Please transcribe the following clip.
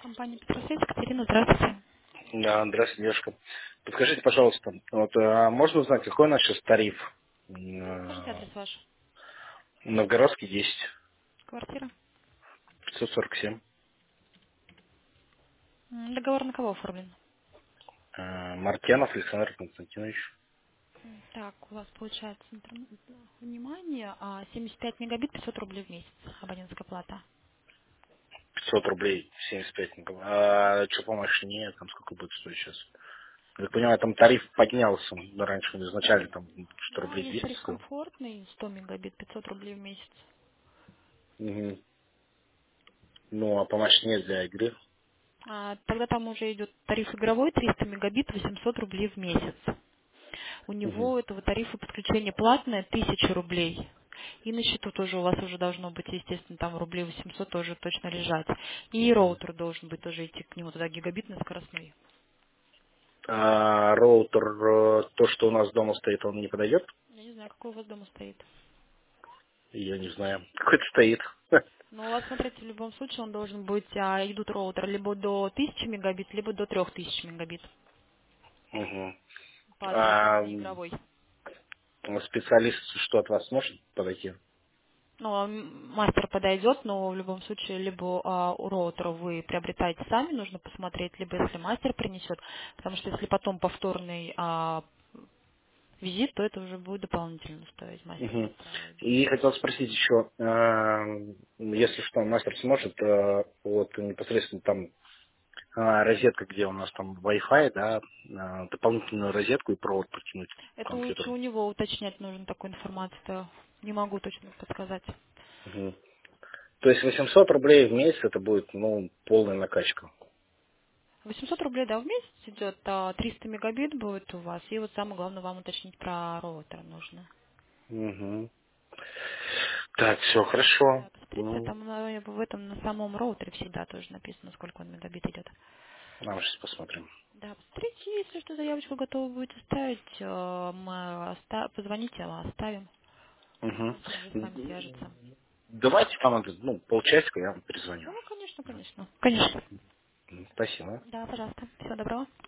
Компания «Петросвет», Екатерина, здравствуйте. Да, здравствуйте, девушка. Подскажите, пожалуйста, можно узнать, какой у нас сейчас тариф? Скажите адрес ваш. Новгородский 10, Квартира. 547. Договор на кого оформлен? Мартьянов Александр Константинович. Так, у вас получается внимание, 75 мегабит, 500 рублей в месяц, абонентская плата. 500 рублей, 75. А что по машине, там сколько будет стоить сейчас? Я так понимаю, там тариф поднялся. Раньше изначально там 100 Да, рублей есть 200 тариф стоил. комфортный, 100 мегабит, 500 рублей в месяц. Мгм. Ну, а по машине для игры? Тогда там уже идет тариф игровой, 300 мегабит, 800 рублей в месяц. У Мгм. него этого тарифа подключение платное 1000 рублей. И на счету тоже у вас уже должно быть, естественно, там рублей 800 тоже точно лежать. И роутер должен быть тоже идти к нему туда гигабитный скоростной. А роутер, то, что у нас дома стоит, он не подойдет? Я не знаю, какой у вас дома стоит. Я не знаю. Какой-то стоит. Но у вас, смотрите, в любом случае он должен быть, идут роутеры либо до 1000 мегабит, либо до 3000 мегабит Мгм. по А современной игровой. специалист что от вас может подойти? Ну, мастер подойдет, но в любом случае либо у роутера вы приобретаете сами, нужно посмотреть, либо если мастер принесет, потому что если потом повторный визит, то это уже будет дополнительно стоить, мастер Мгм. настраивать будет. И хотел спросить еще, если что, мастер сможет, вот непосредственно там розетка, где у нас там Wi-Fi, да, дополнительную розетку и провод протянуть к Это лучше компьютеру. у него уточнять нужно такую информацию, не могу точно подсказать. Мгм. То есть 800 рублей в месяц это будет, ну, полная накачка. 800 рублей, да, в месяц идет, 300 мегабит будет у вас, и вот самое главное вам уточнить про роутер нужно. Мгм. Так, все хорошо. Да, посмотрите, Ну, там в этом на самом роутере всегда тоже написано, сколько он мегабит идет. нам сейчас посмотрим. Да, посмотрите, если что, заявочку готовы будете ставить, мы позвоните, оставим. Мастер уже с вами Мгм. свяжется. Давайте там, ну, полчасика я вам перезвоню. Да, конечно, конечно. Конечно. Спасибо. Да, пожалуйста. Всего доброго.